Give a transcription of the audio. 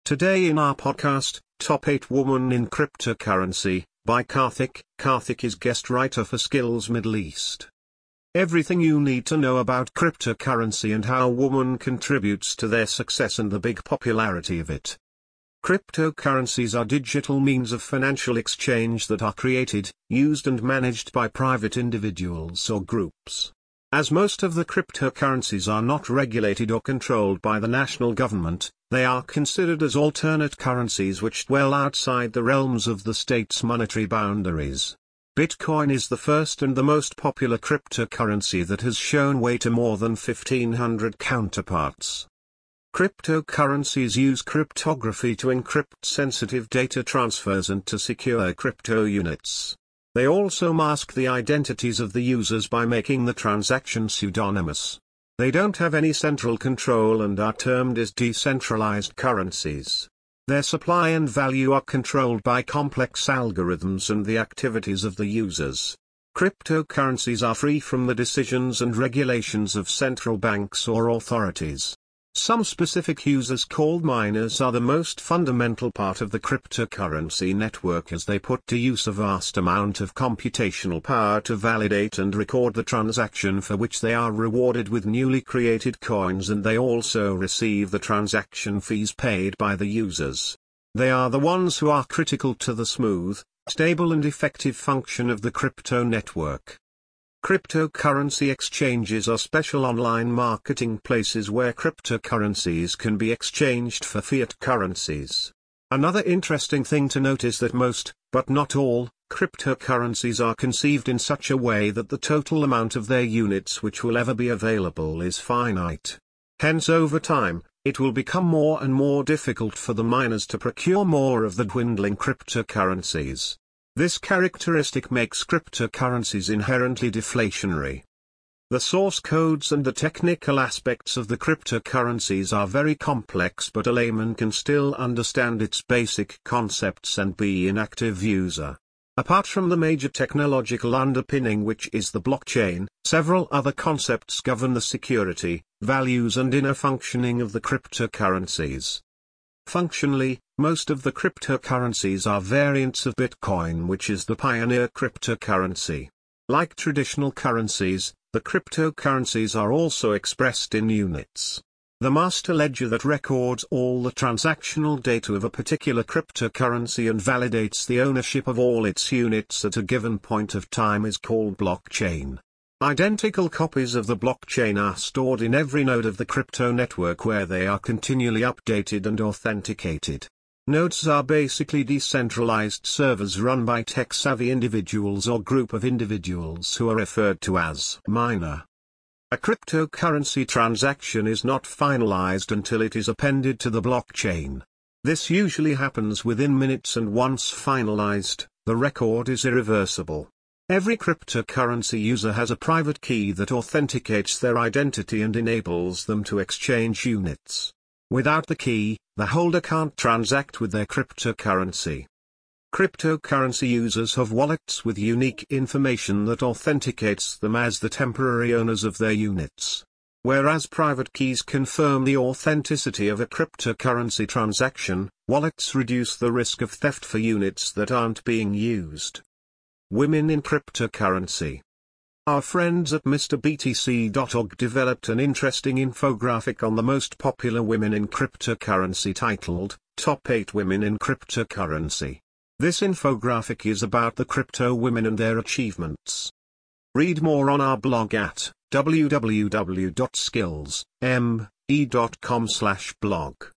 Today in our podcast, Top 8 Woman in Cryptocurrency, by Karthik. Karthik is guest writer for Skills Middle East. Everything you need to know about cryptocurrency and how woman contributes to their success and the big popularity of it. Cryptocurrencies are digital means of financial exchange that are created, used and managed by private individuals or groups. As most of the cryptocurrencies are not regulated or controlled by the national government, they are considered as alternate currencies which dwell outside the realms of the state's monetary boundaries. Bitcoin is the first and the most popular cryptocurrency that has shown way to more than 1,500 counterparts. Cryptocurrencies use cryptography to encrypt sensitive data transfers and to secure crypto units. They also mask the identities of the users by making the transaction pseudonymous. They don't have any central control and are termed as decentralized currencies. Their supply and value are controlled by complex algorithms and the activities of the users. Cryptocurrencies are free from the decisions and regulations of central banks or authorities. Some specific users called miners are the most fundamental part of the cryptocurrency network, as they put to use a vast amount of computational power to validate and record the transaction, for which they are rewarded with newly created coins, and they also receive the transaction fees paid by the users. They are the ones who are critical to the smooth, stable and effective function of the crypto network. Cryptocurrency exchanges are special online marketing places where cryptocurrencies can be exchanged for fiat currencies. Another interesting thing to note is that most, but not all, cryptocurrencies are conceived in such a way that the total amount of their units which will ever be available is finite. Hence, over time, it will become more and more difficult for the miners to procure more of the dwindling cryptocurrencies. This characteristic makes cryptocurrencies inherently deflationary. The source codes and the technical aspects of the cryptocurrencies are very complex, but a layman can still understand its basic concepts and be an active user. Apart from the major technological underpinning, which is the blockchain, several other concepts govern the security, values and inner functioning of the cryptocurrencies. Functionally, most of the cryptocurrencies are variants of Bitcoin, which is the pioneer cryptocurrency. Like traditional currencies, the cryptocurrencies are also expressed in units. The master ledger that records all the transactional data of a particular cryptocurrency and validates the ownership of all its units at a given point of time is called blockchain. Identical copies of the blockchain are stored in every node of the crypto network, where they are continually updated and authenticated. Nodes are basically decentralized servers run by tech-savvy individuals or group of individuals who are referred to as miner. A cryptocurrency transaction is not finalized until it is appended to the blockchain. This usually happens within minutes, and once finalized, the record is irreversible. Every cryptocurrency user has a private key that authenticates their identity and enables them to exchange units. Without the key, the holder can't transact with their cryptocurrency. Cryptocurrency users have wallets with unique information that authenticates them as the temporary owners of their units. Whereas private keys confirm the authenticity of a cryptocurrency transaction, wallets reduce the risk of theft for units that aren't being used. Women in cryptocurrency. Our friends at MrBTC.org developed an interesting infographic on the most popular women in cryptocurrency titled, Top 8 Women in Cryptocurrency. This infographic is about the crypto women and their achievements. Read more on our blog at www.skillsme.com/blog.